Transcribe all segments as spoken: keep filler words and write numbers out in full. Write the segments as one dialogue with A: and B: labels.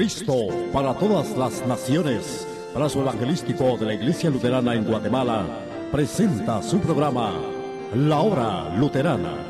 A: Cristo para todas las naciones, brazo evangelístico de la Iglesia Luterana en Guatemala, presenta su programa, La Hora Luterana.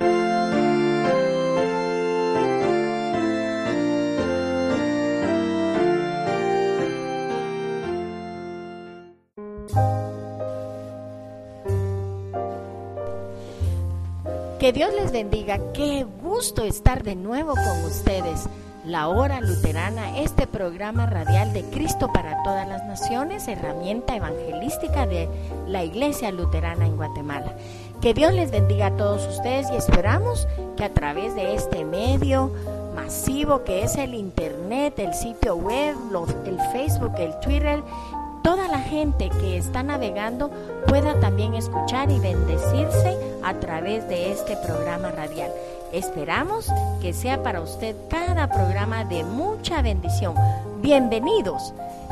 B: Que Dios les bendiga, qué gusto estar de nuevo con ustedes. La Hora Luterana, este programa radial de Cristo para todas las naciones, herramienta evangelística de la Iglesia Luterana en Guatemala. Que Dios les bendiga a todos ustedes y esperamos que a través de este medio masivo que es el internet, el sitio web, los, el Facebook, el Twitter, toda la gente que está navegando pueda también escuchar y bendecirse a través de este programa radial. Esperamos que sea para usted cada programa de mucha bendición. Bienvenidos.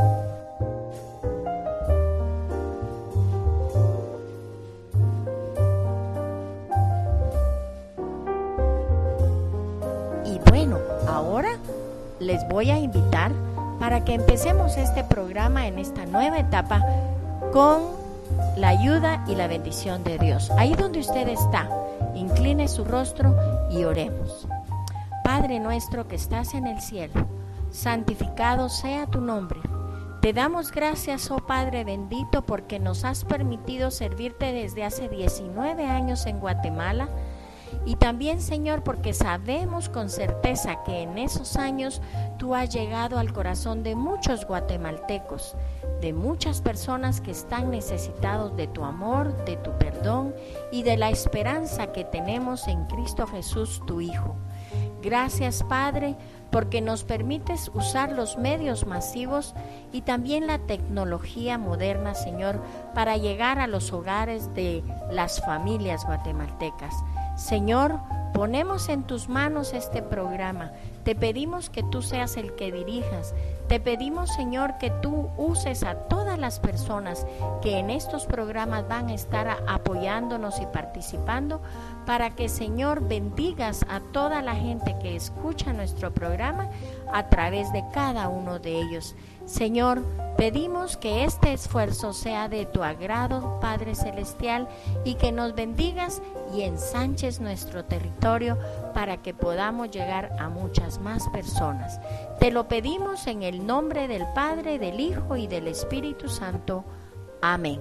B: Y bueno, ahora les voy a invitar para que empecemos este programa en esta nueva etapa con la ayuda y la bendición de Dios. Ahí donde usted está, incline su rostro y oremos. Padre nuestro que estás en el cielo, santificado sea tu nombre. Te damos gracias, oh Padre bendito, porque nos has permitido servirte desde hace diecinueve años en Guatemala. Y también, Señor, porque sabemos con certeza que en esos años tú has llegado al corazón de muchos guatemaltecos, de muchas personas que están necesitados de tu amor, de tu perdón y de la esperanza que tenemos en Cristo Jesús, tu Hijo. Gracias, Padre, porque nos permites usar los medios masivos y también la tecnología moderna, Señor, para llegar a los hogares de las familias guatemaltecas. Señor, ponemos en tus manos este programa. Te pedimos que tú seas el que dirijas. Te pedimos, Señor, que tú uses a todas las personas que en estos programas van a estar apoyándonos y participando para que, Señor, bendigas a toda la gente que escucha nuestro programa a través de cada uno de ellos. Señor, pedimos que este esfuerzo sea de tu agrado, Padre Celestial, y que nos bendigas y ensanches nuestro territorio para que podamos llegar a muchas más personas. Te lo pedimos en el nombre del Padre, del Hijo y del Espíritu Santo. Amén.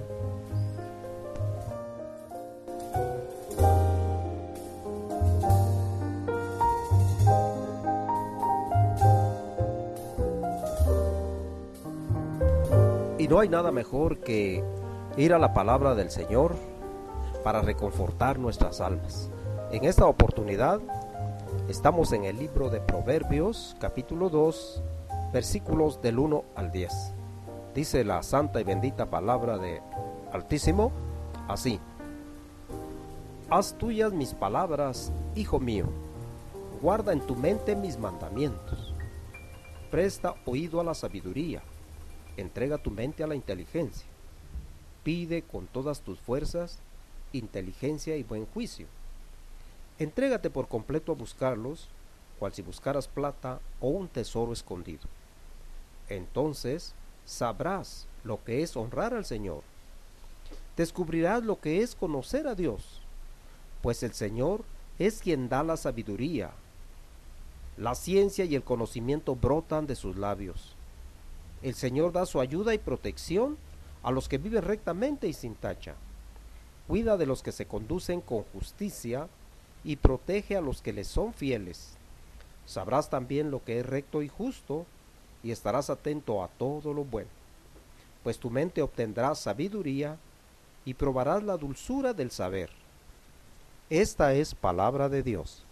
C: Y no hay nada mejor que ir a la palabra del Señor para reconfortar nuestras almas. En esta oportunidad estamos en el libro de Proverbios, capítulo dos, versículos del uno al diez. Dice la santa y bendita palabra de Altísimo así: Haz tuyas mis palabras, hijo mío, guarda en tu mente mis mandamientos. Presta oído a la sabiduría, entrega tu mente a la inteligencia. Pide con todas tus fuerzas inteligencia y buen juicio. Entrégate por completo a buscarlos, cual si buscaras plata o un tesoro escondido. Entonces sabrás lo que es honrar al Señor. Descubrirás lo que es conocer a Dios, pues el Señor es quien da la sabiduría. La ciencia y el conocimiento brotan de sus labios. El Señor da su ayuda y protección a los que viven rectamente y sin tacha. Cuida de los que se conducen con justicia y protege a los que les son fieles. Sabrás también lo que es recto y justo, y estarás atento a todo lo bueno. Pues tu mente obtendrá sabiduría y probarás la dulzura del saber. Esta es palabra de Dios.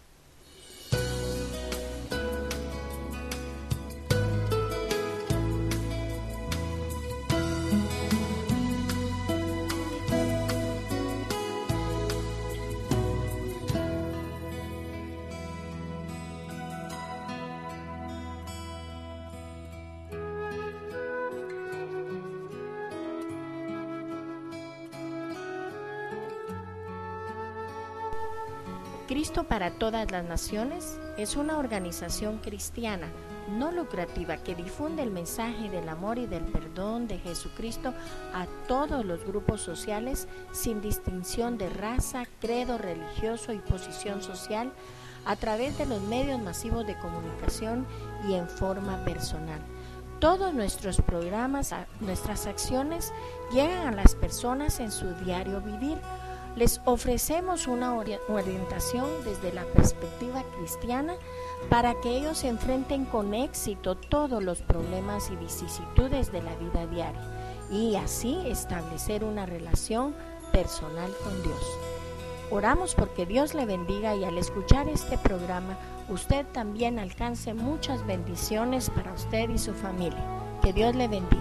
B: Cristo para todas las naciones es una organización cristiana no lucrativa que difunde el mensaje del amor y del perdón de Jesucristo a todos los grupos sociales sin distinción de raza, credo religioso y posición social, a través de los medios masivos de comunicación y en forma personal. Todos nuestros programas, nuestras acciones llegan a las personas en su diario vivir. Les ofrecemos una orientación desde la perspectiva cristiana para que ellos enfrenten con éxito todos los problemas y vicisitudes de la vida diaria y así establecer una relación personal con Dios. Oramos porque Dios le bendiga y al escuchar este programa, usted también alcance muchas bendiciones para usted y su familia. Que Dios le bendiga.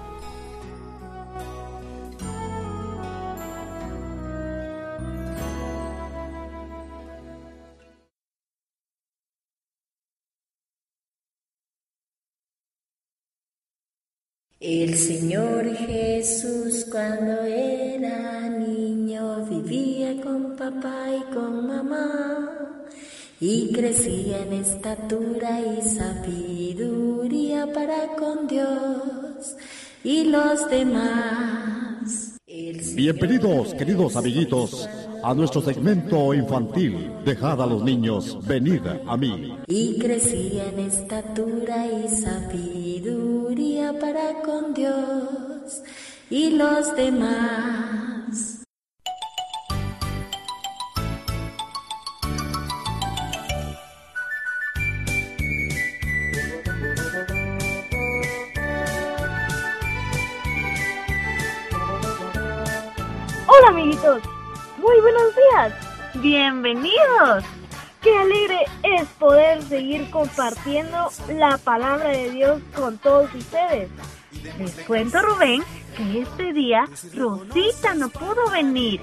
D: El Señor Jesús cuando era niño vivía con papá y con mamá y crecía en estatura y sabiduría para con Dios y los demás.
A: Bienvenidos, queridos amiguitos, a nuestro segmento infantil. Dejad a los niños venid a mí.
D: Y crecía en estatura y sabiduría para con Dios y los demás.
E: Hola amiguitos, muy buenos días, bienvenidos. Qué alegre es poder seguir compartiendo la palabra de Dios con todos ustedes.
F: Les cuento, Rubén, que este día Rosita no pudo venir.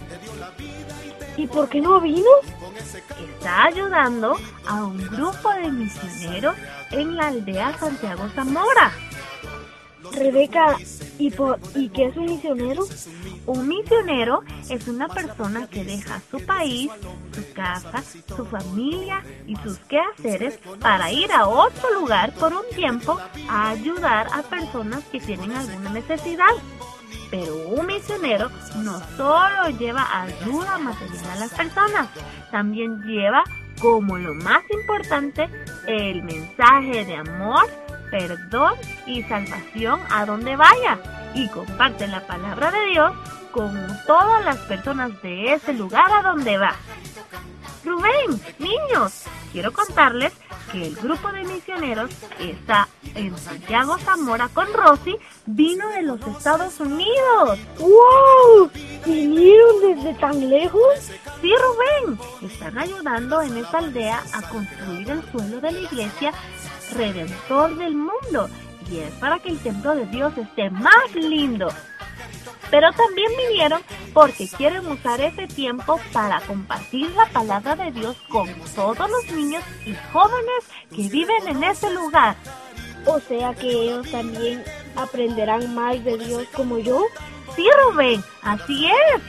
E: ¿Y por qué no vino?
F: Está ayudando a un grupo de misioneros en la aldea Santiago Zamora.
E: Rebeca, ¿y, por, ¿y qué es un misionero?
F: Un misionero es una persona que deja su país, su casa, su familia y sus quehaceres para ir a otro lugar por un tiempo a ayudar a personas que tienen alguna necesidad. Pero un misionero no solo lleva ayuda material a las personas, también lleva, como lo más importante, el mensaje de amor, perdón y salvación a donde vaya y comparte la palabra de Dios con todas las personas de ese lugar a donde va. Rubén, niños, quiero contarles que el grupo de misioneros que está en Santiago Zamora con Rosy vino de los Estados Unidos.
E: ¡Wow! ¿Vinieron desde tan lejos?
F: Sí, Rubén, están ayudando en esta aldea a construir el suelo de la iglesia Redentor del mundo, y es para que el templo de Dios esté más lindo. Pero también vinieron porque quieren usar ese tiempo para compartir la palabra de Dios con todos los niños y jóvenes que viven en ese lugar.
E: O sea que ellos también aprenderán más de Dios como yo.
F: Sí, Rubén, así es.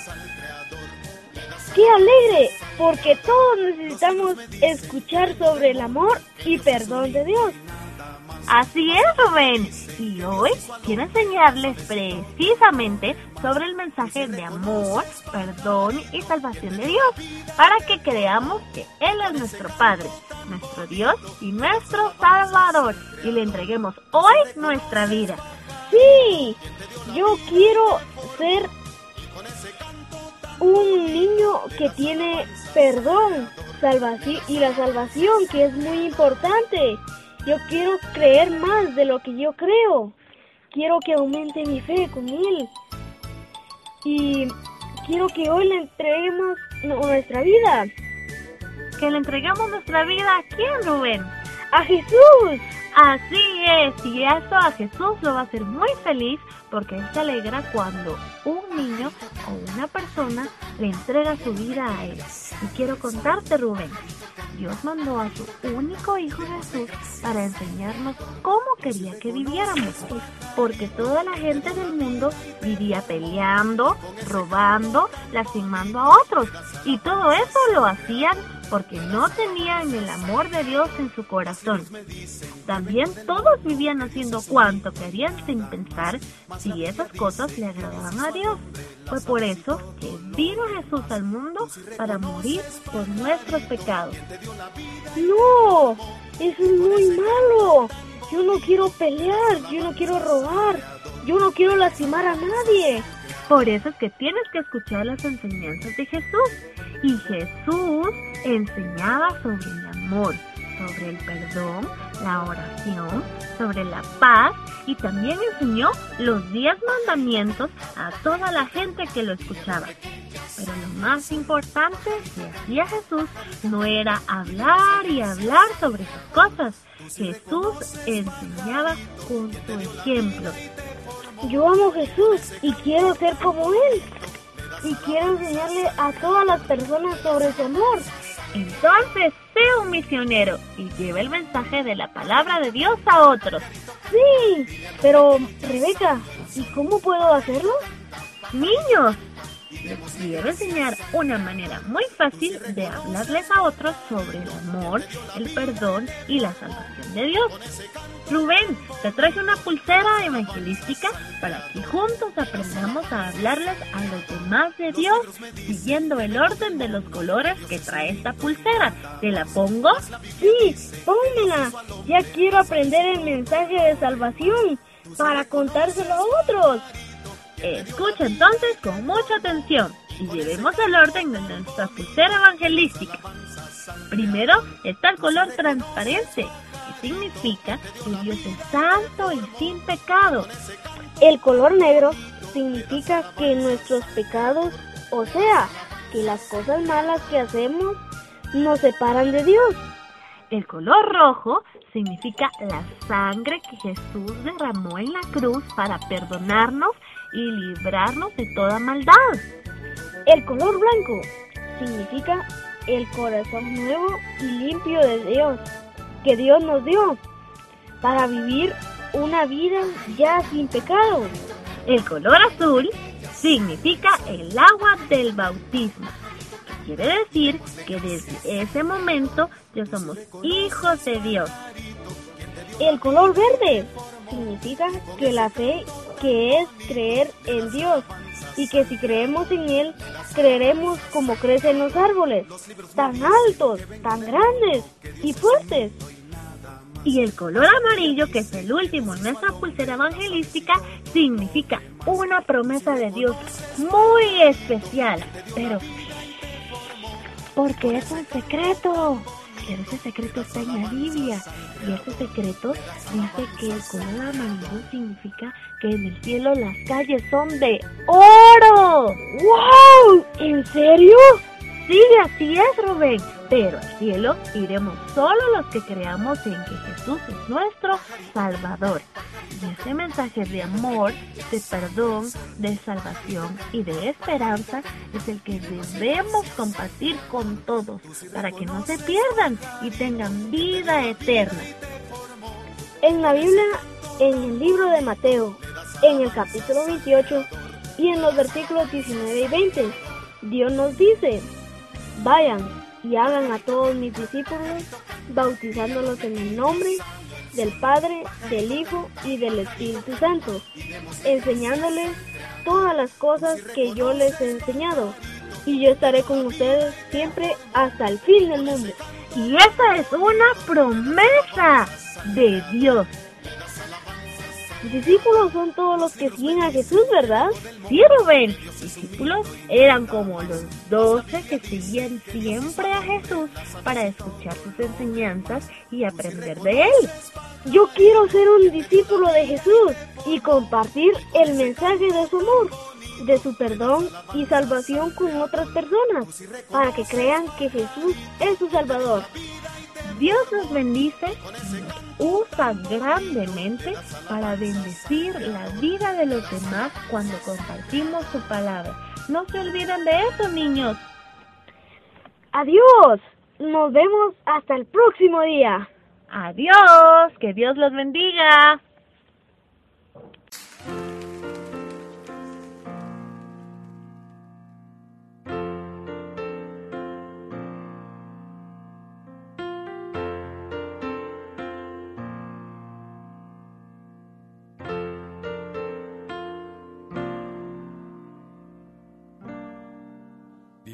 E: ¡Qué alegre! Porque todos necesitamos escuchar sobre el amor y perdón de Dios.
F: Así es, Rubén. Y hoy quiero enseñarles precisamente sobre el mensaje de amor, perdón y salvación de Dios, para que creamos que Él es nuestro Padre, nuestro Dios y nuestro Salvador, y le entreguemos hoy nuestra vida.
E: ¡Sí! Yo quiero ser un niño que tiene perdón, salvación y la salvación, que es muy importante. Yo quiero creer más de lo que yo creo. Quiero que aumente mi fe con Él. Y quiero que hoy le entreguemos nuestra vida.
F: ¿Que le entregamos nuestra vida a quién, Rubén?
E: ¡A Jesús!
F: Así es, y eso a Jesús lo va a hacer muy feliz porque Él se alegra cuando un niño o una persona le entrega su vida a Él. Y quiero contarte, Rubén, Dios mandó a su único Hijo Jesús para enseñarnos cómo quería que viviéramos, porque toda la gente del mundo vivía peleando, robando, lastimando a otros, y todo eso lo hacían porque no tenían el amor de Dios en su corazón. También todos vivían haciendo cuanto querían sin pensar si esas cosas le agradaban a Dios. Fue por eso que vino Jesús al mundo para morir por nuestros pecados.
E: No, eso es muy malo. Yo no quiero pelear, yo no quiero robar, yo no quiero lastimar a nadie.
F: Por eso es que tienes que escuchar las enseñanzas de Jesús. Y Jesús enseñaba sobre el amor, sobre el perdón, la oración, sobre la paz, y también enseñó los diez mandamientos a toda la gente que lo escuchaba. Pero lo más importante que hacía Jesús no era hablar y hablar sobre esas cosas. Jesús enseñaba con su ejemplo.
E: Yo amo a Jesús y quiero ser como Él. Y quiero enseñarle a todas las personas sobre su amor.
F: Entonces, sea un misionero y lleve el mensaje de la palabra de Dios a otros.
E: Sí, pero Rebeca, ¿y cómo puedo hacerlo?
F: Niños, les quiero enseñar una manera muy fácil de hablarles a otros sobre el amor, el perdón y la salvación de Dios. Rubén, te traje una pulsera evangelística para que juntos aprendamos a hablarles a los demás de Dios siguiendo el orden de los colores que trae esta pulsera. ¿Te la pongo?
E: Sí, pónmela. Ya quiero aprender el mensaje de salvación para contárselo a otros.
F: Escucha entonces con mucha atención y llevemos el orden de nuestra pulsera evangelística. Primero está el color transparente, que significa que Dios es santo y sin pecado.
E: El color negro significa que nuestros pecados, o sea, que las cosas malas que hacemos, nos separan de Dios.
F: El color rojo significa la sangre que Jesús derramó en la cruz para perdonarnos y librarnos de toda maldad.
E: El color blanco significa el corazón nuevo y limpio de Dios, que Dios nos dio para vivir una vida ya sin pecado.
F: El color azul significa el agua del bautismo, que quiere decir que desde ese momento ya somos hijos de Dios.
E: El color verde significa que la fe, que es creer en Dios, y que si creemos en Él, creeremos como crecen los árboles, tan altos, tan grandes y fuertes.
F: Y el color amarillo, que es el último en nuestra pulsera evangelística, significa una promesa de Dios muy especial, pero porque es un secreto. Pero ese secreto está en la Biblia, y ese secreto dice que el color amarillo significa que en el cielo las calles son de oro.
E: ¡Wow! ¿En serio?
F: Sí, así es, Rubén. Pero al cielo iremos solo los que creamos en que Jesús es nuestro Salvador. Y ese mensaje de amor, de perdón, de salvación y de esperanza es el que debemos compartir con todos para que no se pierdan y tengan vida eterna.
E: En la Biblia, en el libro de Mateo, en el capítulo veintiocho y en los versículos diecinueve y veinte, Dios nos dice: vayan y hagan a todos mis discípulos, bautizándolos en el nombre del Padre, del Hijo y del Espíritu Santo, enseñándoles todas las cosas que yo les he enseñado, y yo estaré con ustedes siempre hasta el fin del mundo.
F: Y esa es una promesa de Dios.
E: Discípulos son todos los que siguen a Jesús, ¿verdad?
F: Sí, Rubén. Discípulos eran como los doce que seguían siempre a Jesús para escuchar sus enseñanzas y aprender de él.
E: Yo quiero ser un discípulo de Jesús y compartir el mensaje de su amor, de su perdón y salvación con otras personas, para que crean que Jesús es su Salvador.
F: Dios nos bendice y nos usa grandemente para bendecir la vida de los demás cuando compartimos su palabra. No se olviden de eso, niños.
E: Adiós. Nos vemos hasta el próximo día.
F: Adiós. Que Dios los bendiga.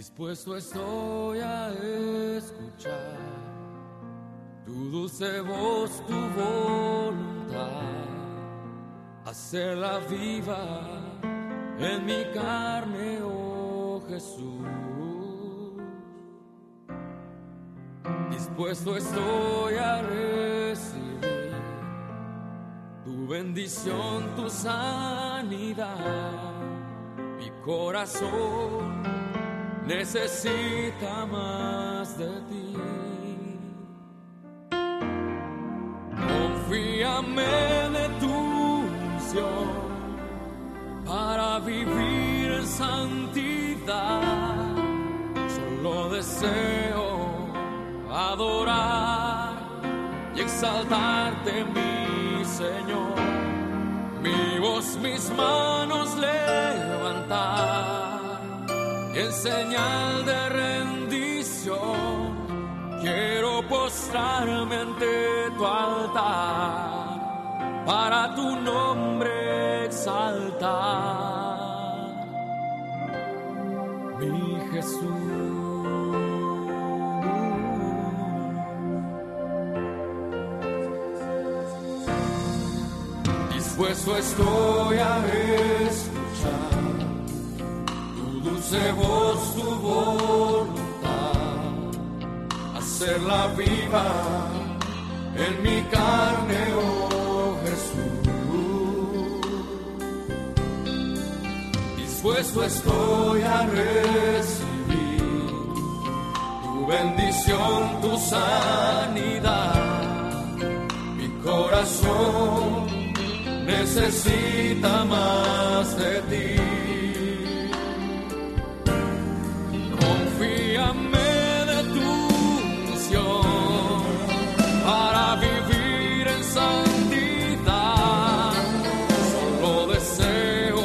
G: Dispuesto estoy a escuchar tu dulce voz, tu voluntad, hacerla viva en mi carne, oh Jesús. Dispuesto estoy a recibir tu bendición, tu sanidad. Mi corazón necesita más de ti. Confíame de tu unción para vivir en santidad. Solo deseo adorar y exaltarte, mi Señor. Mi voz, mis manos levantar y en señal de rendición quiero postrarme ante tu altar para tu nombre exaltar, mi Jesús. Dispuesto estoy a escuchar tu dulce voz, tu voluntad, hacerla viva en mi carne, oh Jesús. Dispuesto estoy a recibir tu bendición, tu sanidad. Mi corazón necesita más de ti. Confíame de tu unción para vivir en santidad. Solo deseo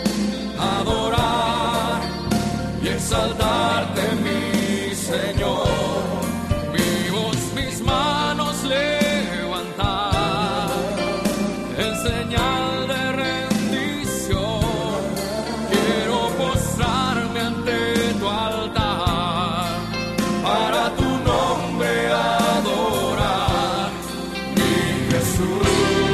G: adorar y exaltarte, mi Señor. Mi voz, mis manos levantar en señal de rendición. Quiero postrarme ante tu altar para tu nombre adorar, mi Jesús.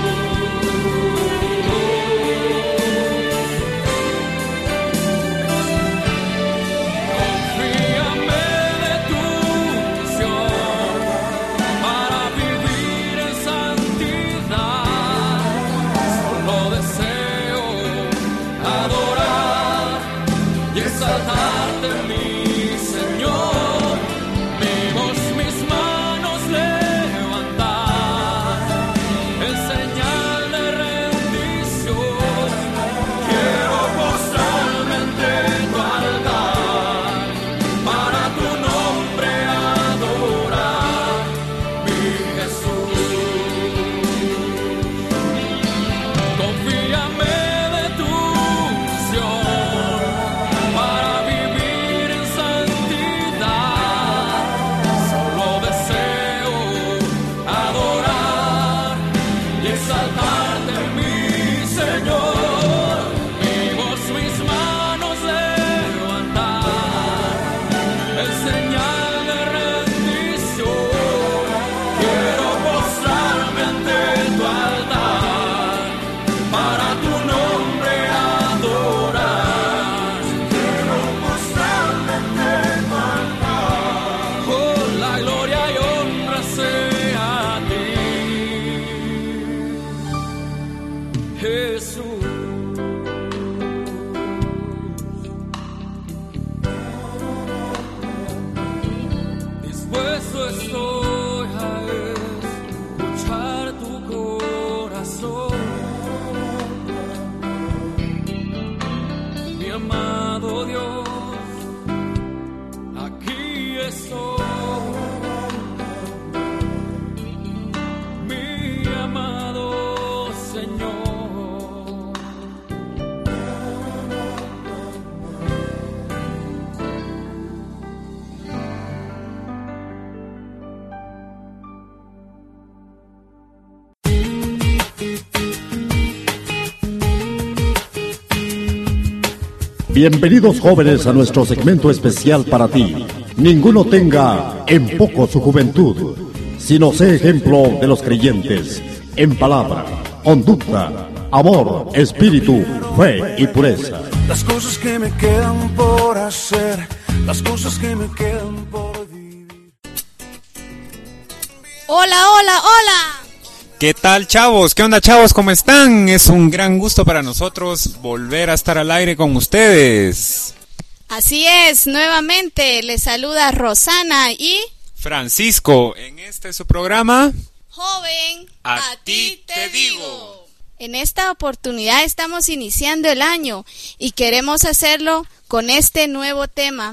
G: Confíame de tu unción para vivir en santidad. Solo deseo adorar y exaltarte, mi Señor. Mi voz, mis manos levantar en señal de rendición. Quiero postrarme ante tu altar para tu nombre adorar, mi Jesús. Confíame de tu unción para vivir en santidad. Solo deseo adorar y exaltarte, mi Señor. Mi voz, mis manos levantar en señal de rendición. Quiero postrarme ante tu altar para tu nombre adorar. Quiero postrarme ante tu altar. Oh, la gloria y honra sea a ti, Jesús. Dispuesto estoy a escuchar tu corazón, mi amado Dios, aquí estoy, mi amado Señor.
A: Bienvenidos jóvenes a nuestro segmento especial para ti. Ninguno tenga en poco su juventud, sino sé ejemplo de los creyentes en palabra, conducta, amor, espíritu, fe y pureza.
G: Las cosas que me quedan por hacer, las cosas que me quedan por vivir.
H: Hola, hola, hola.
I: ¿Qué tal, chavos? ¿Qué onda, chavos? ¿Cómo están? Es un gran gusto para nosotros volver a estar al aire con ustedes.
H: Así es, nuevamente les saluda Rosana y
I: Francisco en este su programa.
H: Joven,
I: a, a ti te digo.
H: En esta oportunidad estamos iniciando el año y queremos hacerlo con este nuevo tema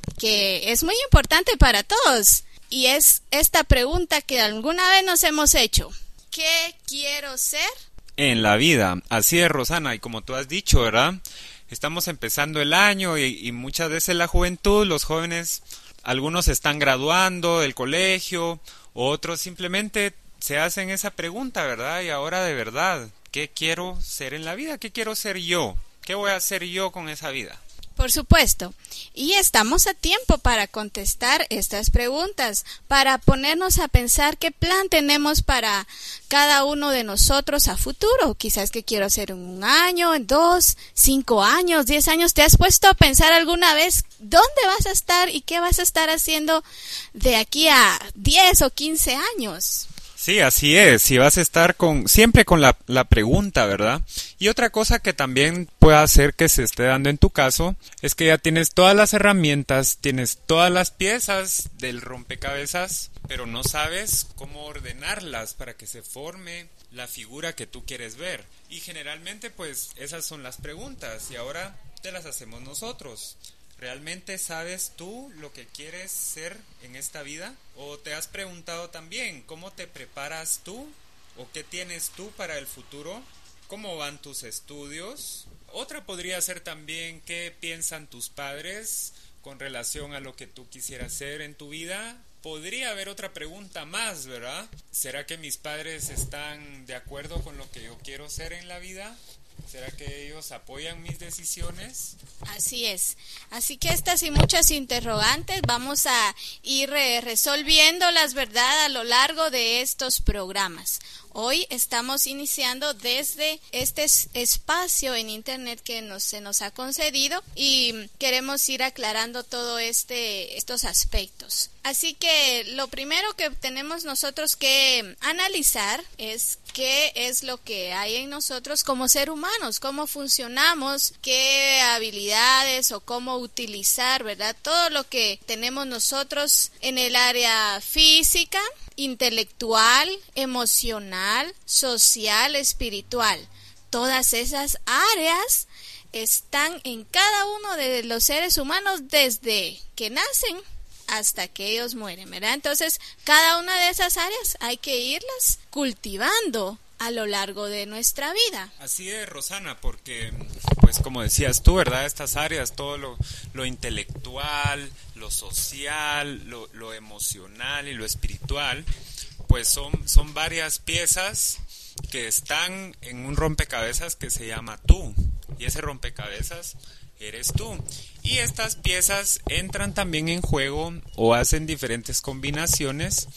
H: que es muy importante para todos. Y es esta pregunta que alguna vez nos hemos hecho. ¿Qué quiero ser
I: en la vida? Así es, Rosana, y como tú has dicho, ¿verdad? Estamos empezando el año y, y muchas veces la juventud, los jóvenes, algunos están graduando del colegio, otros simplemente se hacen esa pregunta, ¿verdad? Y ahora de verdad, ¿qué quiero ser en la vida? ¿Qué quiero ser yo? ¿Qué voy a hacer yo con esa vida?
H: Por supuesto, y estamos a tiempo para contestar estas preguntas, para ponernos a pensar qué plan tenemos para cada uno de nosotros a futuro. Quizás que quiero hacer en un año, en dos, cinco años, diez años. ¿Te has puesto a pensar alguna vez dónde vas a estar y qué vas a estar haciendo de aquí a diez o quince años?
I: Sí, así es, si vas a estar con siempre con la, la pregunta, ¿verdad? Y otra cosa que también puede hacer que se esté dando en tu caso es que ya tienes todas las herramientas, tienes todas las piezas del rompecabezas, pero no sabes cómo ordenarlas para que se forme la figura que tú quieres ver. Y generalmente pues esas son las preguntas y ahora te las hacemos nosotros. ¿Realmente sabes tú lo que quieres ser en esta vida? ¿O te has preguntado también cómo te preparas tú? ¿O qué tienes tú para el futuro? ¿Cómo van tus estudios? Otra podría ser también qué piensan tus padres con relación a lo que tú quisieras ser en tu vida. Podría haber otra pregunta más, ¿verdad? ¿Será que mis padres están de acuerdo con lo que yo quiero ser en la vida? ¿Será que ellos apoyan mis decisiones?
H: Así es. Así que estas y muchas interrogantes vamos a ir eh, resolviéndolas, ¿verdad?, a lo largo de estos programas. Hoy estamos iniciando desde este espacio en internet que nos, se nos ha concedido y queremos ir aclarando todo este estos aspectos. Así que lo primero que tenemos nosotros que analizar es qué es lo que hay en nosotros como ser humanos, cómo funcionamos, qué habilidades o cómo utilizar, ¿verdad?, todo lo que tenemos nosotros en el área física, intelectual, emocional, social, espiritual. Todas esas áreas están en cada uno de los seres humanos desde que nacen hasta que ellos mueren, ¿verdad? Entonces, cada una de esas áreas hay que irlas cultivando a lo largo de nuestra vida.
I: Así es, Rosana, porque, pues como decías tú, ¿verdad? Estas áreas, todo lo, lo intelectual, lo social, lo, lo emocional y lo espiritual, pues son, son varias piezas que están en un rompecabezas que se llama tú, y ese rompecabezas eres tú. Y estas piezas entran también en juego o hacen diferentes combinaciones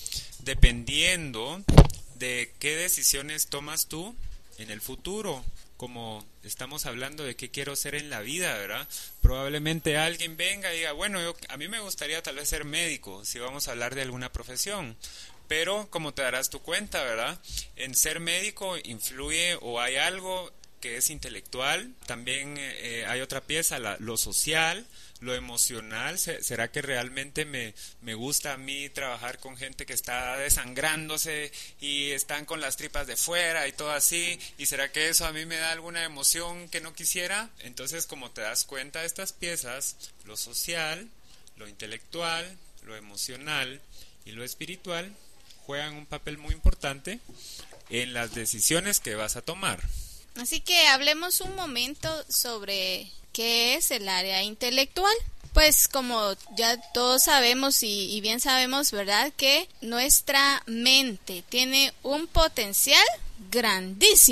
I: dependiendo de qué decisiones tomas tú en el futuro. Como estamos hablando de qué quiero ser en la vida, ¿verdad? Probablemente alguien venga y diga, bueno, yo, a mí me gustaría tal vez ser médico, si vamos a hablar de alguna profesión. Pero, como te darás tu cuenta, ¿verdad? En ser médico influye o hay algo que es intelectual, también eh, hay otra pieza, la, lo social, lo emocional. ¿Será que realmente me, me gusta a mí trabajar con gente que está desangrándose y están con las tripas de fuera y todo así? ¿Y será que eso a mí me da alguna emoción que no quisiera? Entonces, como te das cuenta, estas piezas, lo social, lo intelectual, lo emocional y lo espiritual, juegan un papel muy importante en las decisiones que vas a tomar.
H: Así que hablemos un momento sobre qué es el área intelectual. Pues como ya todos sabemos y, y bien sabemos, ¿verdad?, que nuestra mente tiene un potencial grandísimo.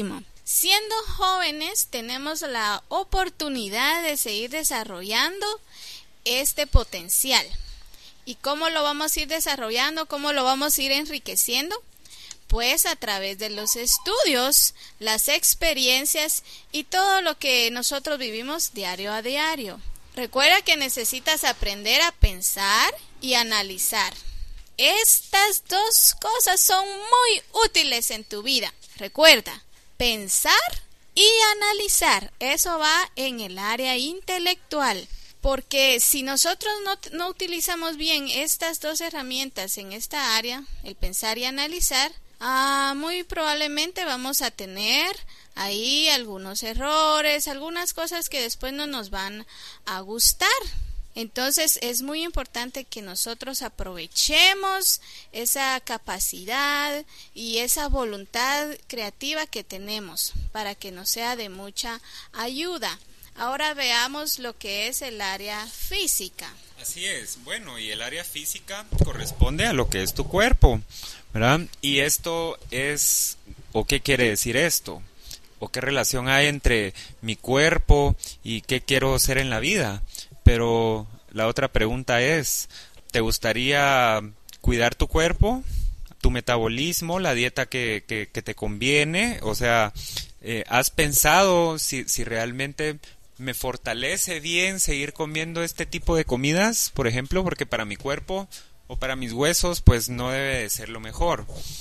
H: Siendo jóvenes, tenemos la oportunidad de seguir desarrollando este potencial. ¿Y cómo lo vamos a ir desarrollando? ¿Cómo lo vamos a ir enriqueciendo? Pues a través de los estudios, las experiencias y todo lo que nosotros vivimos diario a diario. Recuerda que necesitas aprender a pensar y analizar. Estas dos cosas son muy útiles en tu vida. Recuerda, pensar y analizar. Eso va en el área intelectual. Porque si nosotros no, no utilizamos bien estas dos herramientas en esta área, el pensar y analizar, ah, muy probablemente vamos a tener ahí algunos errores, algunas cosas que después no nos van a gustar. Entonces es muy importante que nosotros aprovechemos esa capacidad y esa voluntad creativa que tenemos para que nos sea de mucha ayuda. Ahora veamos lo que es el área física.
I: Así es, bueno, y el área física corresponde a lo que es tu cuerpo, ¿verdad? Y esto es, ¿o qué quiere decir esto? ¿O qué relación hay entre mi cuerpo y qué quiero ser en la vida? Pero la otra pregunta es, ¿te gustaría cuidar tu cuerpo, tu metabolismo, la dieta que, que, que te conviene? O sea, eh, ¿has pensado si, si realmente me fortalece bien seguir comiendo este tipo de comidas, por ejemplo, porque para mi cuerpo o para mis huesos pues no debe de ser lo mejor?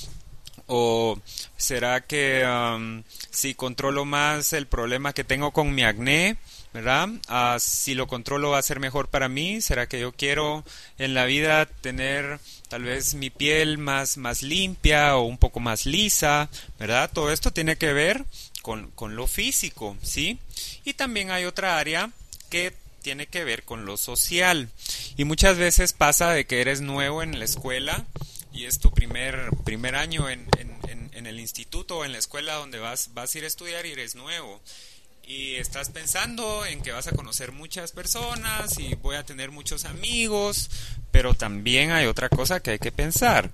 I: ¿O será que um, si controlo más el problema que tengo con mi acné, ¿verdad? Uh, si lo controlo va a ser mejor para mí. ¿Será que yo quiero en la vida tener tal vez mi piel más, más limpia o un poco más lisa, ¿verdad? Todo esto tiene que ver con, con lo físico, ¿sí? Y también hay otra área que tiene que ver con lo social. Y muchas veces pasa de que eres nuevo en la escuela y es tu primer, primer año en, en, en, en el instituto o en la escuela donde vas, vas a ir a estudiar y eres nuevo. Y estás pensando en que vas a conocer muchas personas y voy a tener muchos amigos, pero también hay otra cosa que hay que pensar,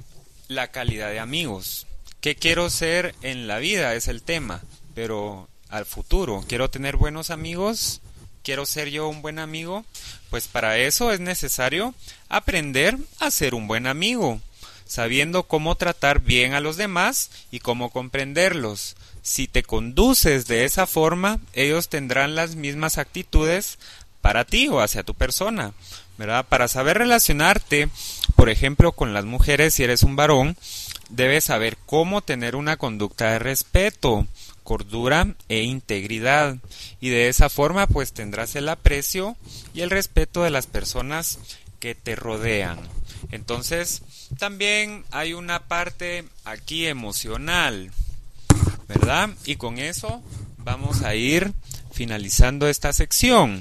I: la calidad de amigos. ¿Qué quiero ser en la vida? Es el tema, pero al futuro, ¿quiero tener buenos amigos? ¿Quiero ser yo un buen amigo? Pues para eso es necesario aprender a ser un buen amigo, sabiendo cómo tratar bien a los demás y cómo comprenderlos. Si te conduces de esa forma, ellos tendrán las mismas actitudes para ti o hacia tu persona, ¿verdad? Para saber relacionarte, por ejemplo, con las mujeres, si eres un varón, debes saber cómo tener una conducta de respeto, cordura e integridad. Y de esa forma, pues tendrás el aprecio y el respeto de las personas que te rodean. Entonces, también hay una parte aquí emocional, ¿verdad? Y con eso vamos a ir finalizando esta sección.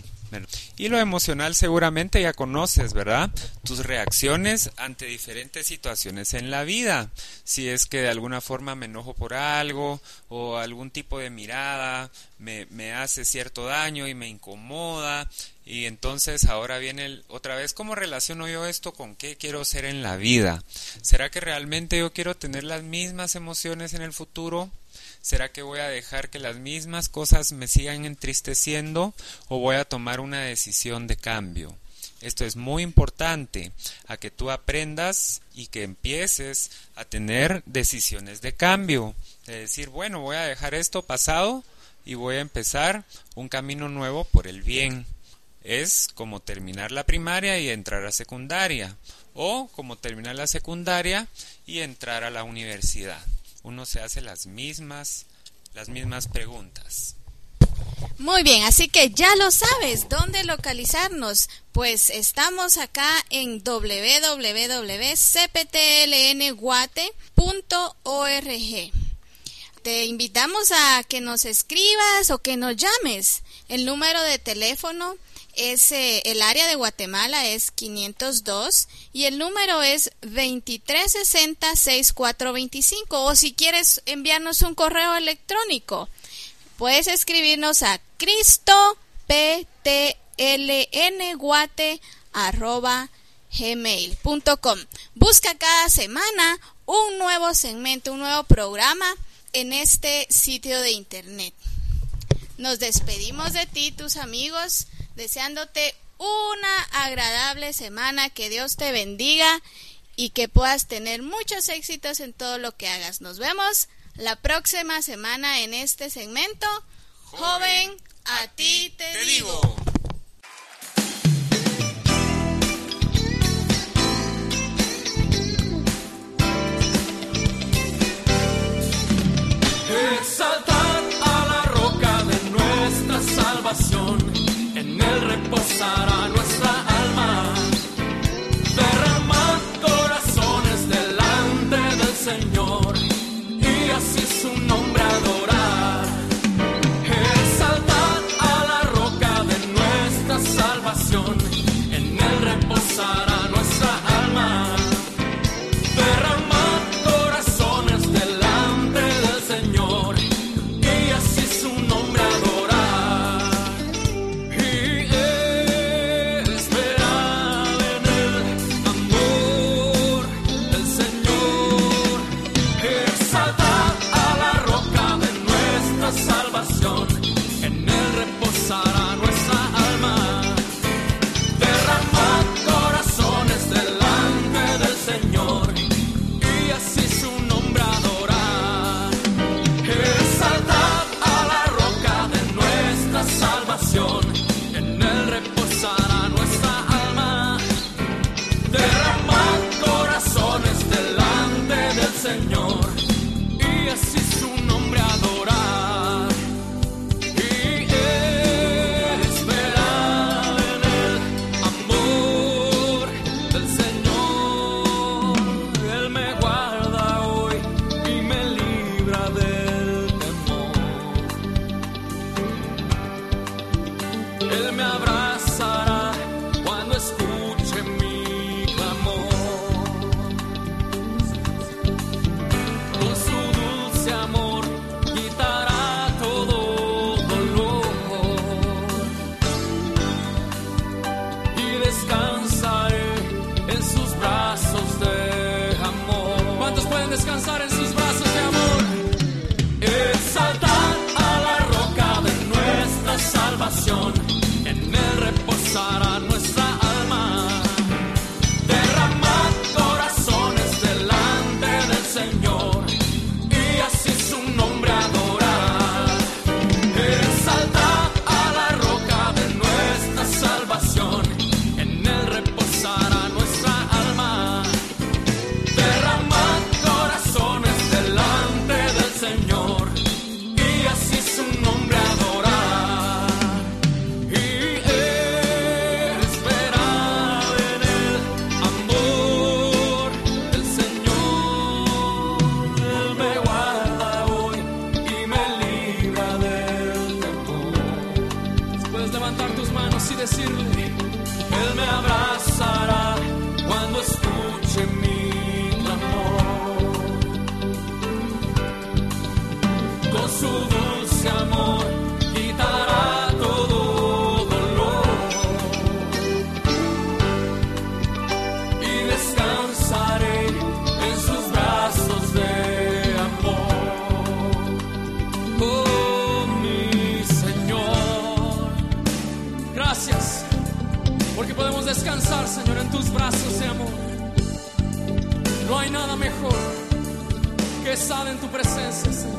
I: Y lo emocional seguramente ya conoces, ¿verdad? Tus reacciones ante diferentes situaciones en la vida. Si es que de alguna forma me enojo por algo o algún tipo de mirada me, me hace cierto daño y me incomoda. Y entonces ahora viene el, otra vez, ¿cómo relaciono yo esto con qué quiero ser en la vida? ¿Será que realmente yo quiero tener las mismas emociones en el futuro? ¿Será que voy a dejar que las mismas cosas me sigan entristeciendo o voy a tomar una decisión de cambio? Esto es muy importante, a que tú aprendas y que empieces a tener decisiones de cambio. De decir, bueno, voy a dejar esto pasado y voy a empezar un camino nuevo por el bien. Es como terminar la primaria y entrar a secundaria, o como terminar la secundaria y entrar a la universidad. Uno se hace las mismas, las mismas preguntas.
H: Muy bien, así que ya lo sabes, ¿dónde localizarnos? Pues estamos acá en doble u doble u doble u punto c p t l n guate punto org. Te invitamos a que nos escribas o que nos llames. El número de teléfono es, eh, el área de Guatemala es quinientos dos y el número es veintitrés sesenta, sesenta y cuatro veinticinco. O si quieres enviarnos un correo electrónico, puedes escribirnos a cristoPTLNguate arroba gmail punto com. Busca cada semana un nuevo segmento, un nuevo programa en este sitio de internet. Nos despedimos de ti, tus amigos, deseándote una agradable semana, que Dios te bendiga y que puedas tener muchos éxitos en todo lo que hagas. Nos vemos la próxima semana en este segmento. Joven, a ti te, te digo. digo.
G: Exaltad a la roca de nuestra salvación, en él reposará nuestra alma. Derramad corazones delante del Señor, y así su nombre adorar. Exaltad a la roca de nuestra salvación, en él reposará nuestra alma. Derramad corazones delante del Señor, y así su nombre adorar. Y esperad en el amor del Señor. Exaltad a la roca de nuestra salvación, en él reposará nuestra alma. Derramad corazones delante del Señor, y así su nombre adorar. Exaltad a la roca de nuestra salvación, en él reposará nuestra alma. Derramad corazones delante del Señor, y así su nombre adorar. Y esperad en el amor del Señor. Él me guarda hoy y me libra del temor. Él me abrazará cuando escuche mi clamor. Con su dulce amor quitará todo dolor, y descansaré en sus brazos de amor. ¿Cuántos pueden descansar en sus brazos de amor? Exaltad a la roca de nuestra salvación, en él reposará nuestra alma. Derramad corazones delante del Señor, y así su nombre adorar. Exaltad a la roca de nuestra salvación, en él reposará nuestra alma. Derramad corazones delante del Señor, y así su nombre adorar. Y esperad en el amor del Señor. Él me guarda hoy y me libra del temor. Puedes levantar tus manos y decirle: Él me abrazará cuando escuche mi clamor. Con su dulce amor quitará todo dolor, y descansaré en sus brazos de amor. Oh, mi Señor, gracias, porque podemos descansar, Señor, en tus brazos de amor. No hay nada mejor que estar en tu presencia, Señor.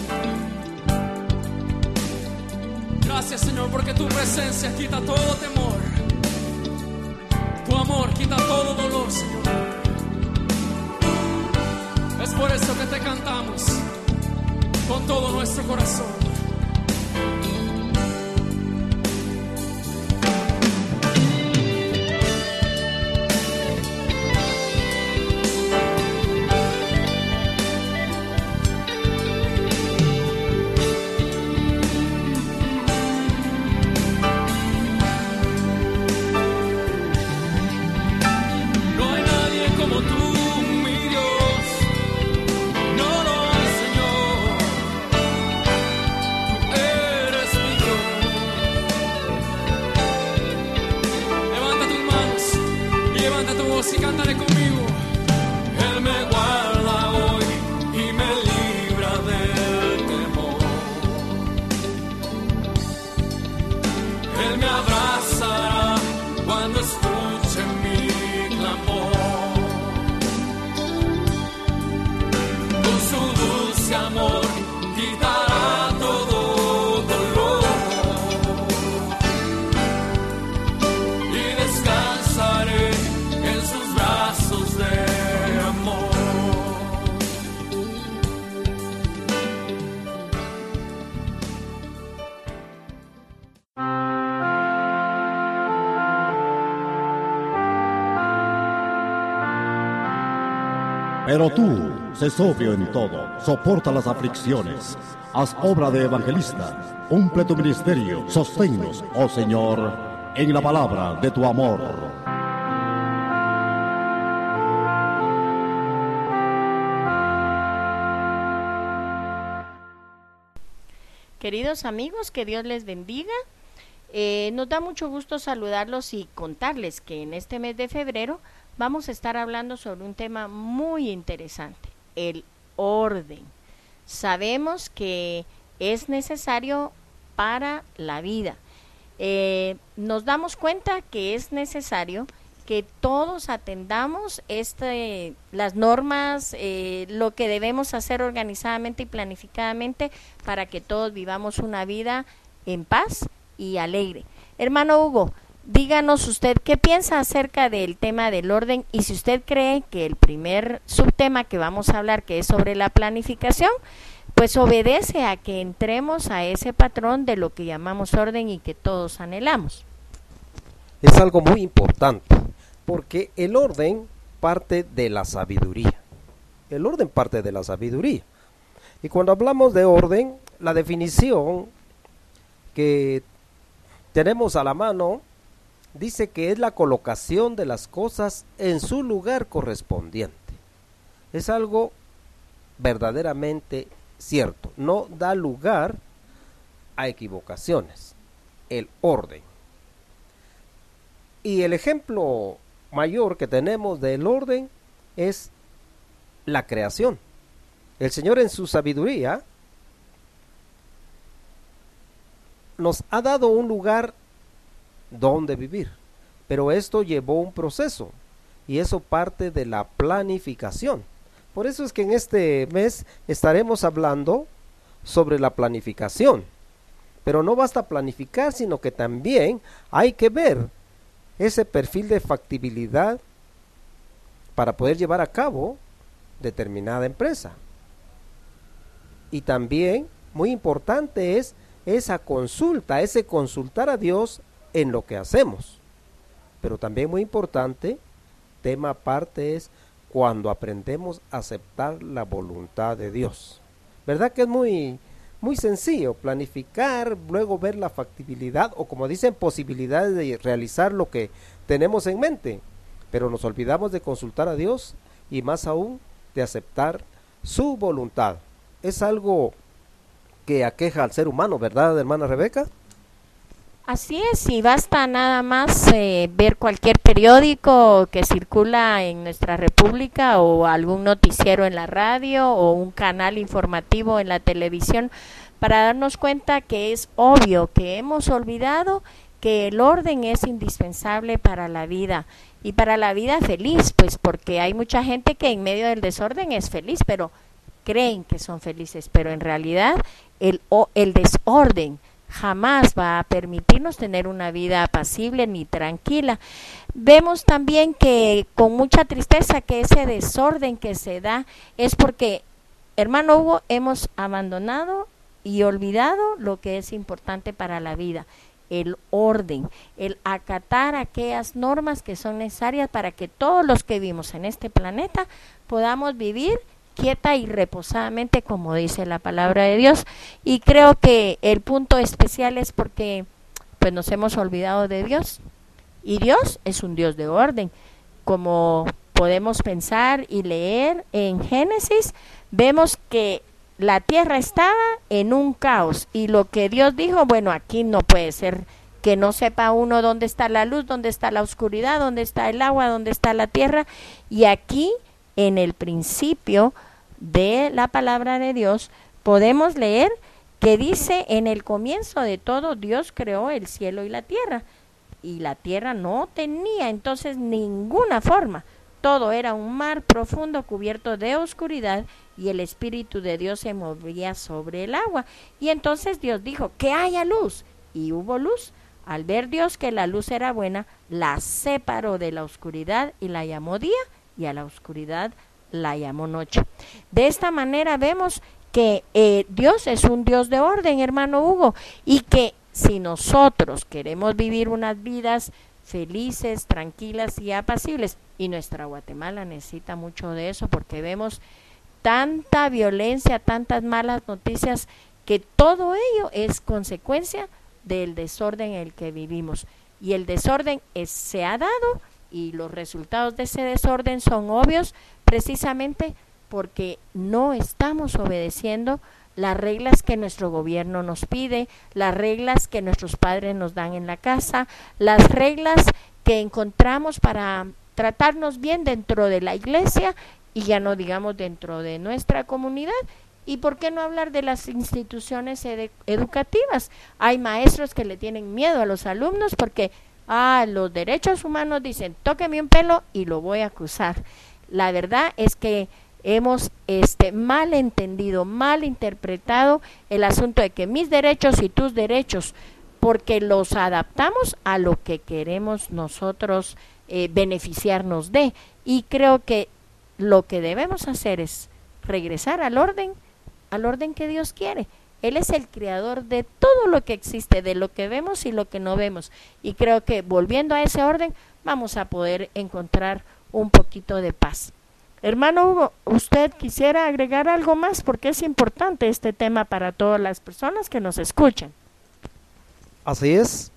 G: Gracias, Señor, porque tu presencia quita todo temor. Tu amor quita todo dolor, Señor. Es por eso que te cantamos con todo nuestro corazón. No hay nadie como tú, mi Dios. No lo hay, Señor. Tú eres mi Dios. Levanta tus manos y levanta tu voz y cántale conmigo. Él me guarda hoy y me libra de
A: Pero tú, sé sobrio en todo, soporta las aflicciones, haz obra de evangelista, cumple tu ministerio, sosténnos, oh Señor, en la palabra de tu amor.
B: Queridos amigos, que Dios les bendiga. Eh, nos da mucho gusto saludarlos y contarles que en este mes de febrero vamos a estar hablando sobre un tema muy interesante, el orden. Sabemos que es necesario para la vida. Eh, nos damos cuenta que es necesario que todos atendamos este, las normas, eh, lo que debemos hacer organizadamente y planificadamente para que todos vivamos una vida en paz y alegre. Hermano Hugo, díganos usted qué piensa acerca del tema del orden y si usted cree que el primer subtema que vamos a hablar, que es sobre la planificación, pues obedece a que entremos a ese patrón de lo que llamamos orden y que todos anhelamos.
C: Es algo muy importante, porque el orden parte de la sabiduría. El orden parte de la sabiduría. Y cuando hablamos de orden, la definición que tenemos a la mano dice que es la colocación de las cosas en su lugar correspondiente. Es algo verdaderamente cierto, no da lugar a equivocaciones, el orden. Y el ejemplo mayor que tenemos del orden es la creación. El Señor en su sabiduría nos ha dado un lugar donde vivir, pero esto llevó un proceso y eso parte de la planificación. Por eso es que en este mes estaremos hablando sobre la planificación, pero no basta planificar, sino que también hay que ver ese perfil de factibilidad para poder llevar a cabo determinada empresa. Y también muy importante es esa consulta, ese consultar a Dios en lo que hacemos. Pero también muy importante, tema aparte, es cuando aprendemos a aceptar la voluntad de Dios. ¿Verdad que es muy, muy sencillo planificar, luego ver la factibilidad o, como dicen, posibilidades de realizar lo que tenemos en mente? Pero nos olvidamos de consultar a Dios y más aún de aceptar su voluntad. Es algo que aqueja al ser humano, ¿verdad, hermana Rebeca?
B: Así es, y basta nada más eh, ver cualquier periódico que circula en nuestra república o algún noticiero en la radio o un canal informativo en la televisión para darnos cuenta que es obvio que hemos olvidado que el orden es indispensable para la vida y para la vida feliz, pues porque hay mucha gente que en medio del desorden es feliz, pero creen que son felices, pero en realidad el, o, el desorden jamás va a permitirnos tener una vida apacible ni tranquila. Vemos también que con mucha tristeza que ese desorden que se da es porque, hermano Hugo, hemos abandonado y olvidado lo que es importante para la vida, el orden, el acatar aquellas normas que son necesarias para que todos los que vivimos en este planeta podamos vivir quieta y reposadamente, como dice la palabra de Dios. Y creo que el punto especial es porque pues nos hemos olvidado de Dios, y Dios es un Dios de orden. Como podemos pensar y leer en Génesis, vemos que la tierra estaba en un caos, y lo que Dios dijo, bueno, aquí no puede ser que no sepa uno dónde está la luz, dónde está la oscuridad, dónde está el agua, dónde está la tierra. Y aquí, en el principio de la palabra de Dios, podemos leer que dice: en el comienzo de todo Dios creó el cielo y la tierra, y la tierra no tenía entonces ninguna forma, todo era un mar profundo cubierto de oscuridad, y el Espíritu de Dios se movía sobre el agua. Y entonces Dios dijo: que haya luz, y hubo luz. Al ver Dios que la luz era buena, la separó de la oscuridad y la llamó día, y a la oscuridad la llamó noche. De esta manera vemos que eh, Dios es un Dios de orden, hermano Hugo, y que si nosotros queremos vivir unas vidas felices, tranquilas y apacibles. Y nuestra Guatemala necesita mucho de eso porque vemos tanta violencia, tantas malas noticias, que todo ello es consecuencia del desorden en el que vivimos. Y el desorden es, se ha dado, y los resultados de ese desorden son obvios, precisamente porque no estamos obedeciendo las reglas que nuestro gobierno nos pide, las reglas que nuestros padres nos dan en la casa, las reglas que encontramos para tratarnos bien dentro de la iglesia y ya no digamos dentro de nuestra comunidad. ¿Y por qué no hablar de las instituciones ed- educativas? Hay maestros que le tienen miedo a los alumnos porque ah, los derechos humanos dicen, tóqueme un pelo y lo voy a acusar. La verdad es que hemos este, mal entendido, mal interpretado el asunto de que mis derechos y tus derechos, porque los adaptamos a lo que queremos nosotros eh, beneficiarnos de. Y creo que lo que debemos hacer es regresar al orden, al orden que Dios quiere. Él es el creador de todo lo que existe, de lo que vemos y lo que no vemos. Y creo que volviendo a ese orden, vamos a poder encontrar un poquito de paz. Hermano Hugo, ¿usted quisiera agregar algo más? Porque es importante este tema para todas las personas que nos escuchan.
C: Así es.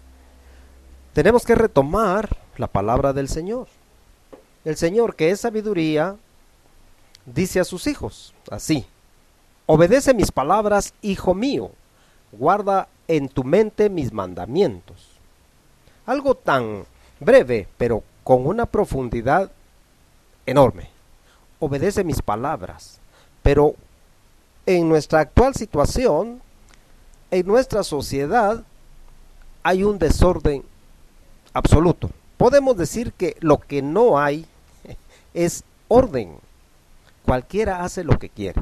C: Tenemos que retomar la palabra del Señor. El Señor, que es sabiduría, dice a sus hijos así: obedece mis palabras, hijo mío, guarda en tu mente mis mandamientos. Algo tan breve, pero con una profundidad enorme. Obedece mis palabras. Pero en nuestra actual situación, en nuestra sociedad, hay un desorden absoluto. Podemos decir que lo que no hay es orden. Cualquiera hace lo que quiere.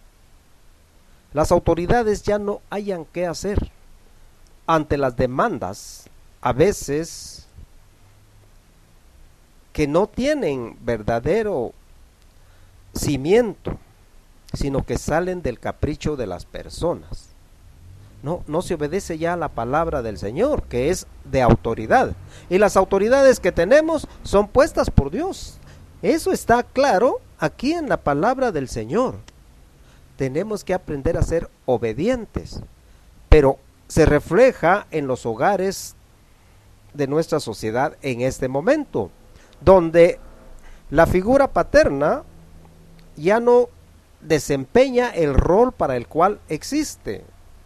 C: Las autoridades ya no hayan qué hacer ante las demandas, a veces que no tienen verdadero cimiento, sino que salen del capricho de las personas. No, no se obedece ya a la palabra del Señor, que es de autoridad. Y las autoridades que tenemos son puestas por Dios. Eso está claro aquí en la palabra del Señor. Tenemos que aprender a ser obedientes, pero se refleja en los hogares de nuestra sociedad en este momento, donde la figura paterna ya no desempeña el rol para el cual existe.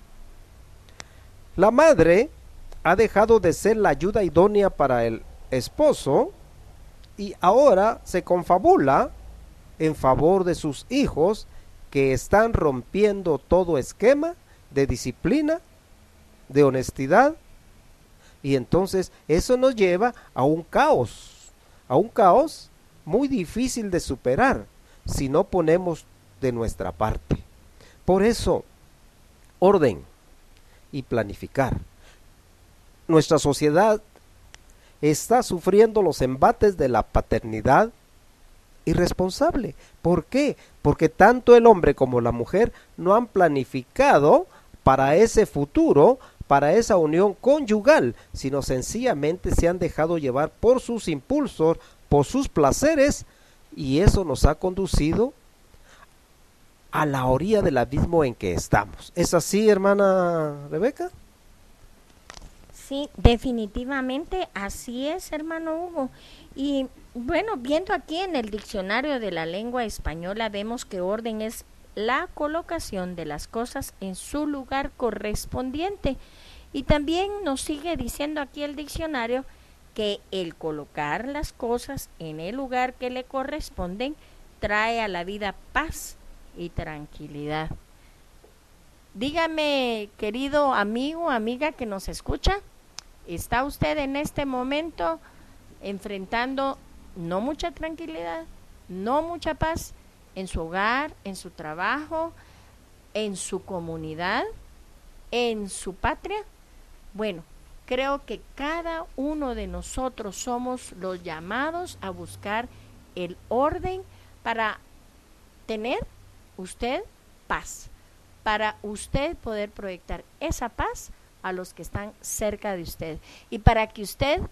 C: La madre ha dejado de ser la ayuda idónea para el esposo y ahora se confabula en favor de sus hijos, que están rompiendo todo esquema de disciplina, de honestidad, y entonces eso nos lleva a un caos, a un caos muy difícil de superar si no ponemos de nuestra parte. Por eso, orden y planificar. Nuestra sociedad está sufriendo los embates de la paternidad irresponsable. ¿Por qué? Porque tanto el hombre como la mujer no han planificado para ese futuro, para esa unión conyugal, sino sencillamente se han dejado llevar por sus impulsos, por sus placeres, y eso nos ha conducido a la orilla del abismo en que estamos. ¿Es así, hermana Rebeca?
B: Sí, definitivamente así es, hermano Hugo. Y bueno, viendo aquí en el diccionario de la lengua española, vemos que orden es la colocación de las cosas en su lugar correspondiente. Y también nos sigue diciendo aquí el diccionario que el colocar las cosas en el lugar que le corresponden trae a la vida paz y tranquilidad. Dígame, querido amigo, amiga que nos escucha, ¿está usted en este momento enfrentando no mucha tranquilidad, no mucha paz en su hogar, en su trabajo, en su comunidad, en su patria? Bueno, creo que cada uno de nosotros somos los llamados a buscar el orden para tener usted paz, para usted poder proyectar esa paz a los que están cerca de usted y para que usted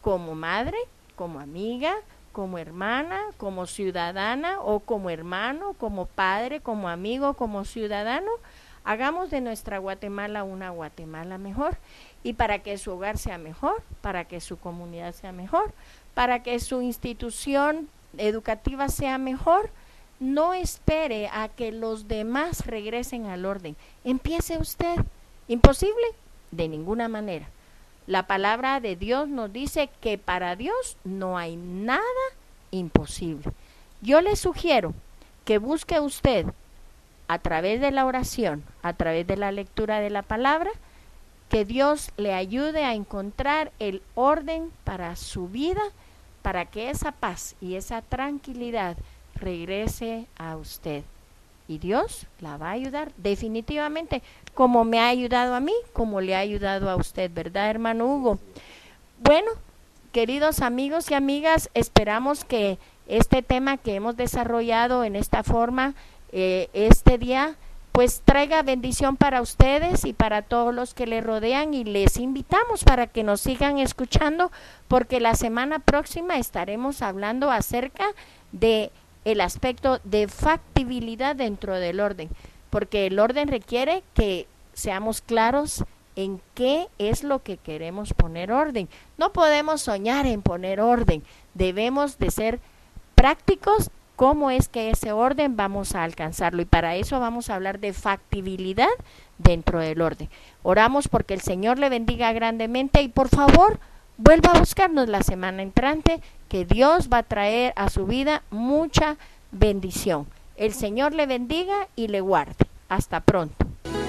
B: como madre, como amiga, como hermana, como ciudadana o como hermano, como padre, como amigo, como ciudadano, hagamos de nuestra Guatemala una Guatemala mejor. Y para que su hogar sea mejor, para que su comunidad sea mejor, para que su institución educativa sea mejor, no espere a que los demás regresen al orden. Empiece usted. ¿Imposible? De ninguna manera. La palabra de Dios nos dice que para Dios no hay nada imposible. Yo le sugiero que busque usted a través de la oración, a través de la lectura de la palabra, que Dios le ayude a encontrar el orden para su vida, para que esa paz y esa tranquilidad regrese a usted. Y Dios la va a ayudar definitivamente, como me ha ayudado a mí, como le ha ayudado a usted, ¿verdad, hermano Hugo? Bueno, queridos amigos y amigas, esperamos que este tema que hemos desarrollado en esta forma, eh, este día, pues traiga bendición para ustedes y para todos los que le rodean, y les invitamos para que nos sigan escuchando, porque la semana próxima estaremos hablando acerca de el aspecto de factibilidad dentro del orden, porque el orden requiere que seamos claros en qué es lo que queremos poner orden. No podemos soñar en poner orden, debemos de ser prácticos. ¿Cómo es que ese orden vamos a alcanzarlo? Y para eso vamos a hablar de factibilidad dentro del orden. Oramos porque el Señor le bendiga grandemente, y por favor, vuelva a buscarnos la semana entrante, que Dios va a traer a su vida mucha bendición. El Señor le bendiga y le guarde. Hasta pronto.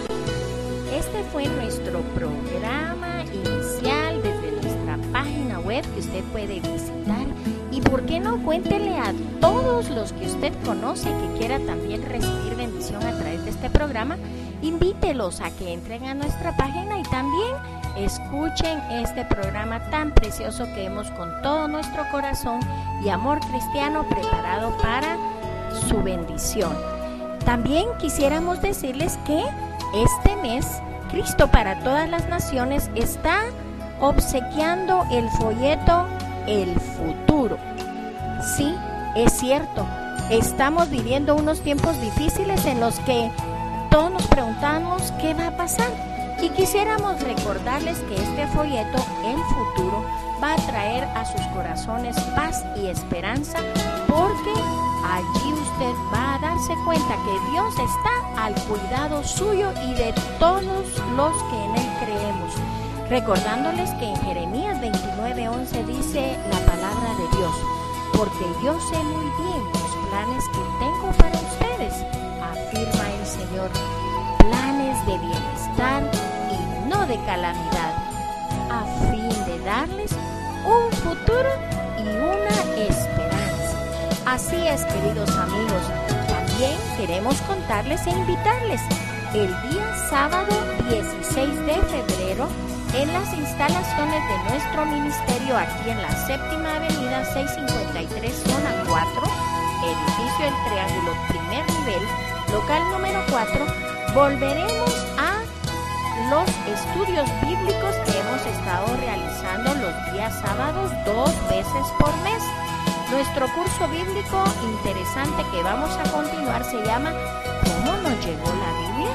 B: Este fue nuestro programa inicial desde nuestra página web, que usted puede visitar. Y por qué no, cuéntele a todos los que usted conoce que quiera también recibir bendición a través de este programa. Invítelos a que entren a nuestra página y también escuchen este programa tan precioso que hemos con todo nuestro corazón y amor cristiano preparado para su bendición. También quisiéramos decirles que este mes Cristo para todas las naciones está obsequiando el folleto El Futuro. Sí, es cierto, estamos viviendo unos tiempos difíciles en los que todos nos preguntamos qué va a pasar, y quisiéramos recordarles que este folleto El Futuro va a traer a sus corazones paz y esperanza, porque allí usted va a darse cuenta que Dios está al cuidado suyo y de todos los que en Él creemos. Recordándoles que en Jeremías veintinueve once dice la palabra de Dios: porque yo sé muy bien los planes que tengo para ustedes, afirma el Señor, planes de bienestar y no de calamidad, a fin de darles un futuro y una esperanza. Así es, queridos amigos, también queremos contarles e invitarles el día sábado dieciséis de febrero en las instalaciones de nuestro ministerio aquí en la séptima avenida seiscientos cincuenta y tres, zona cuatro, edificio El Triángulo, primer nivel, local número cuatro, volveremos a los estudios bíblicos que hemos estado realizando los días sábados dos veces por mes. Nuestro curso bíblico interesante que vamos a continuar se llama ¿Cómo nos llegó la Biblia?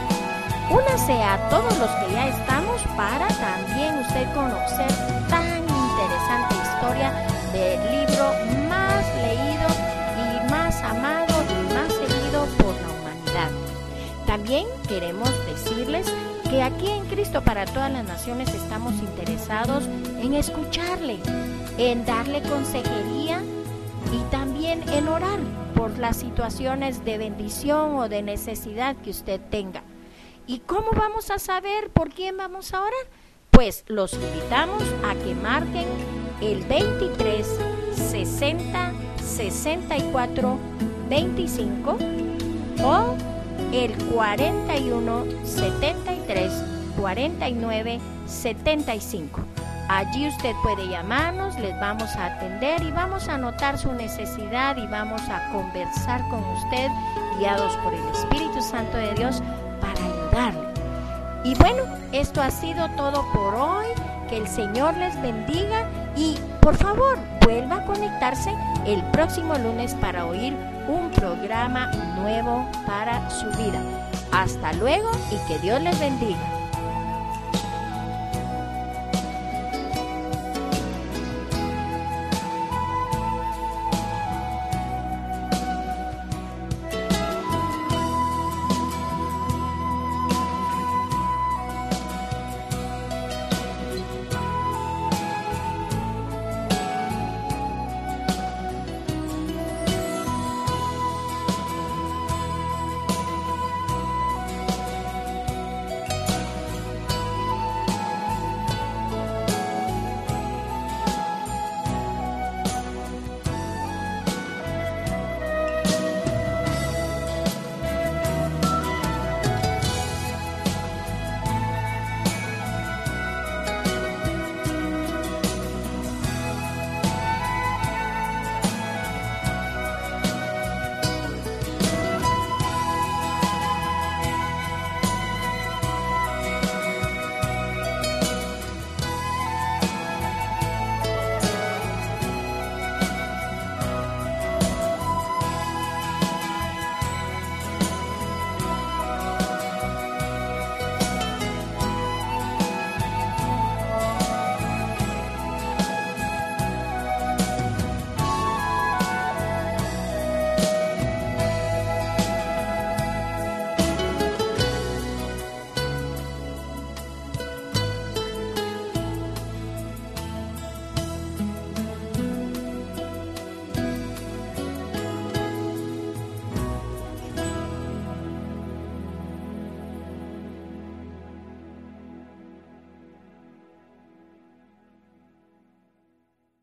B: Únase a todos los que ya estamos para también usted conocer tan interesante historia del libro más leído y más amado y más seguido por la humanidad. También queremos decirles que aquí en Cristo para todas las naciones estamos interesados en escucharle, en darle consejería y también en orar por las situaciones de bendición o de necesidad que usted tenga. ¿Y cómo vamos a saber por quién vamos a orar? Pues los invitamos a que marquen el veintitrés sesenta sesenta y cuatro veinticinco o el cuarenta y uno setenta y tres cuarenta y nueve setenta y cinco. Allí usted puede llamarnos, les vamos a atender y vamos a anotar su necesidad y vamos a conversar con usted, guiados por el Espíritu Santo de Dios, para ayudarle. Y bueno, esto ha sido todo por hoy. Que el Señor les bendiga Y por favor, vuelva a conectarse el próximo lunes para oír un programa nuevo para su vida. Hasta luego y que Dios les bendiga.